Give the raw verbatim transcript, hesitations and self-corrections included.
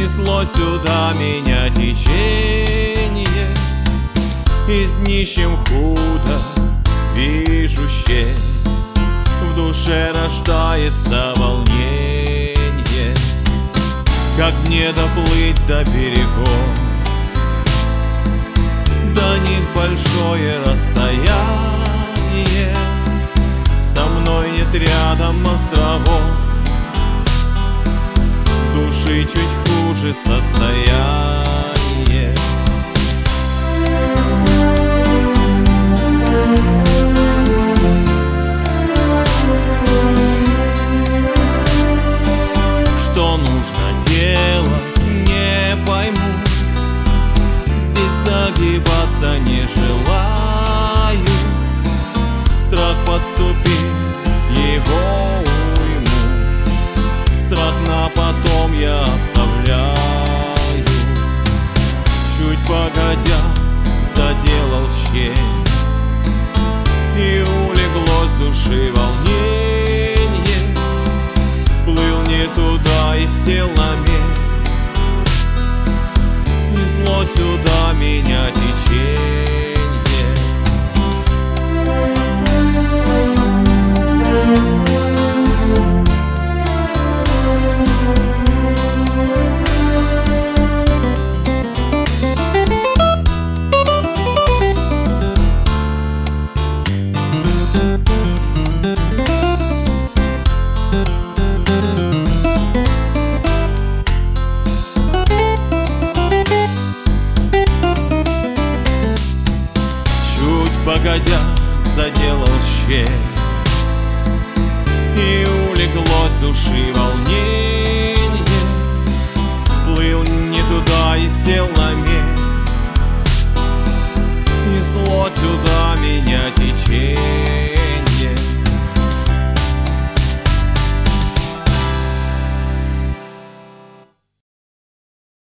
Снесло сюда меня течение, и с днищем худо вижу щель. В душе рождается волнение. Как мне доплыть до берегов? До них большое расстояние. Со мной нет рядом островов. Души чуть хуже состояние. Что нужно делать, не пойму. Здесь загибаться не желаю. Страх подступил, его уйму. Страх на потом я оставляю. Чуть погодя заделал щель, и улеглось в души волнение. Плыл не туда и сел на мель. Снесло сюда меня течение. Погодя заделал щель, и улеглось в души волнение. Плыл не туда и сел на мель. Снесло сюда меня течение.